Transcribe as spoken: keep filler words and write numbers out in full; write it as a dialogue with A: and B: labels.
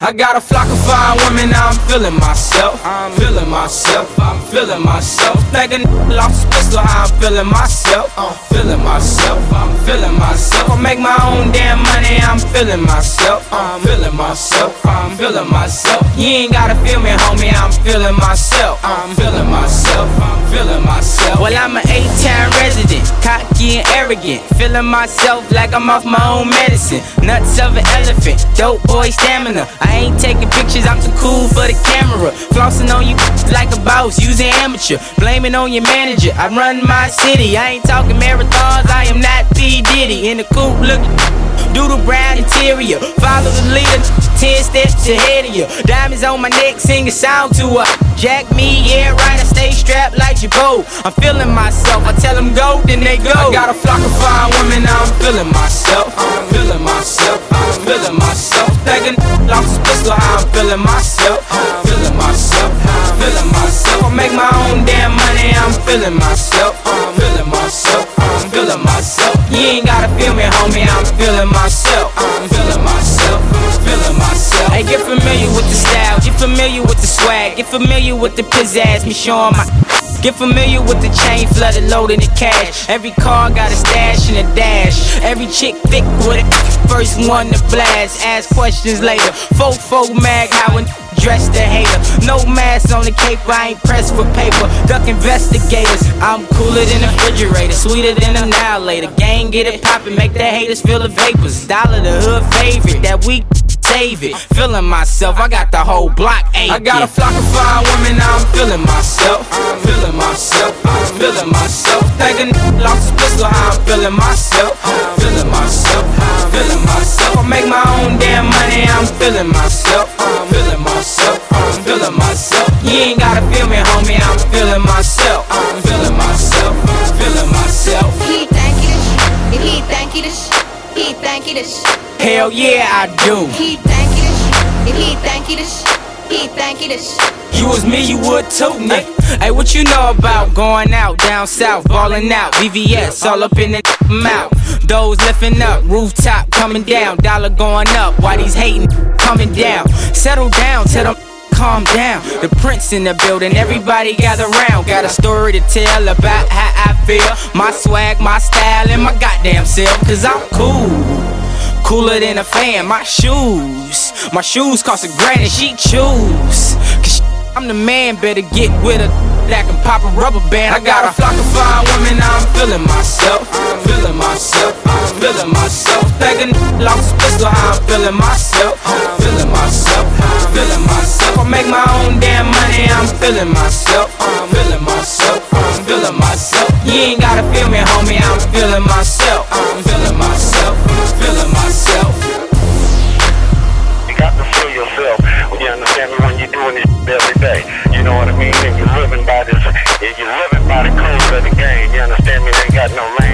A: I got a flock of fine women, now I'm feeling myself. I'm feeling myself, I'm feeling myself. Like a n***a lost his pistol, how I'm feeling myself. I'm feeling myself, I'm feeling myself. I make my own damn money, I'm feeling myself. I'm feeling myself, I'm feeling myself. You ain't gotta feel me, homie, I'm feeling myself. I'm feeling myself, I'm feeling myself. Well, I'm an eight-town resident, cocky and arrogant. Feeling myself like I'm off my own medicine. Nuts of an elephant, dope boy stamina. I ain't taking pictures, I'm too cool for the camera. Flossing on you like a boss, using amateur. Blaming on your manager, I run my city. I ain't talking marathons, I am not P. Diddy. In the coupe looking doodle brown interior. Follow the leader, ten steps ahead of you. Diamonds on my neck, sing a sound to her. Jack me, yeah right, I stay strapped like Jabot. I'm feeling myself, I tell them go, then they go. I got a flock of fine women, now I'm feeling myself. I'm feeling myself, I'm feeling myself. Like a n***a lost his pistol, how I'm feeling myself. I'm feeling myself, I'm feeling myself. I make my own damn money, I'm feeling myself. I'm feeling myself, I'm feeling myself. You ain't gotta feel me, homie, I'm feeling myself. I'm feeling myself, I'm feeling myself. Hey, get familiar with the style, get familiar with the swag, get familiar with the pizzazz, me showing my. Get familiar with the chain flooded, loaded in cash. Every car got a stash and a dash. Every chick thick with it, first one to blast. Ask questions later. Fofo mag, how a dress the hater. No mask on the cape, I ain't pressed for paper. Duck investigators, I'm cooler than a refrigerator, sweeter than an annihilator. Gang get it poppin', make the haters feel the vapors. Dollar the hood favorite, that week save it. Feeling myself, I got the whole block aching. I got a flock of fine women, now I'm feeling myself. I'm feeling myself, I'm feeling myself. Like a n***a lost his pistol, how I'm feeling myself. I'm feeling myself, I'm feeling myself. I make my own damn money, I'm feeling myself. I'm feeling myself, I'm feeling myself. You ain't gotta feel me, homie, I'm feeling myself. I'm feeling myself, I'm feeling myself.
B: He think he the shit, he think he the shit, he think he the shit.
A: Hell yeah, I do.
B: He think he the shit, he think he the shit, he think he the shit.
A: You was me, you would too, nigga. Hey, what you know about going out down south, ballin' out, V V S all up in the mouth. Those lifting up, rooftop coming down, dollar going up. Why these hating coming down? Settle down, tell them calm down. The prince in the building, everybody gather round. Got a story to tell about how I feel. My swag, my style, and my goddamn self. Cause I'm cool. Cooler than a fan, my shoes. My shoes cost a grand and she choose. Cause I'm the man, better get with her that can pop a rubber band. I got a flock of fine women, now I'm feeling myself. I'm feeling myself, I'm feeling myself. Like a n***a lost his pistol, how I'm feeling myself. I'm feeling myself, I'm feeling myself. I make my own damn money, I'm feeling myself. I'm feeling myself, I'm feeling myself. You ain't gotta feel me, homie, I'm feeling myself. I'm feeling myself, I'm feeling myself.
C: You got to feel yourself. You understand me, when you're doing this every day. You know what I mean? And you're living by this, you're living by the codes of the game. You understand me? They ain't got no